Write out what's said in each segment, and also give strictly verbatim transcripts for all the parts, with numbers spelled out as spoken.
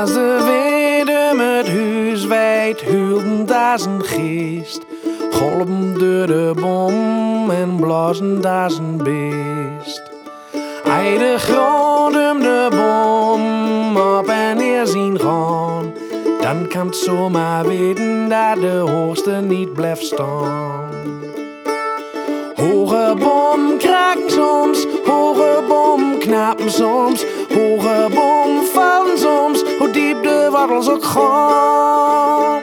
Als de wind om het huis wijd, huilden als een geest. Golven door de boom en blazen als een beest. Hij de grond om de boom op en neer zien gaan. Dan kan het zomaar weten dat de hoogste niet blijft staan. Hoge boom kraken soms, hoge boom knappen soms, hoge boom vallen soms, hoe diep de wortels ook gaan.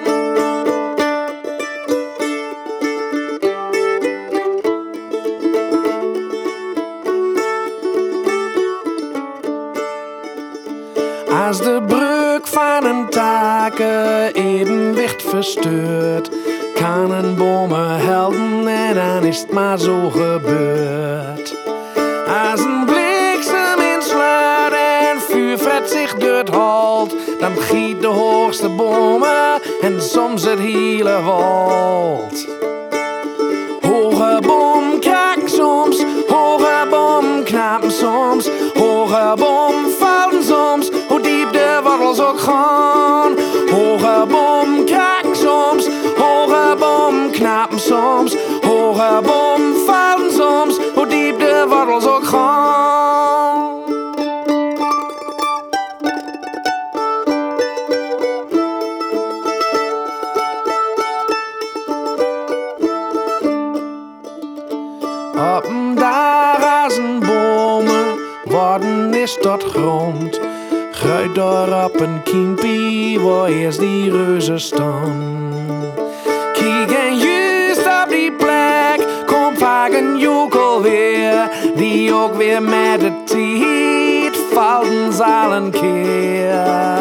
Als de breuk van een taken evenwicht versteurt, kan een bomen helpen en dan is het maar zo gebeurd. Als een bliksem inslaat en vuurvet zich door het halt, dan giet de hoogste bomen en soms het hele wald. Hoge boom kraken soms, hoge boom knappen soms, hoge boom vallen soms, hoe diep de wortels ook gaan. Hoge boom kraken soms, hoge boom knappen soms, hoge boom vallen soms, hoe diep de wortels ook gaan. Op een dag als een bomen worden is tot grond. Gruit door op een kiempie waar eerst die reuzen staan. Kijk en juist op die plek komt vaak een joekel weer, die ook weer met de tijd vallen zal een keer.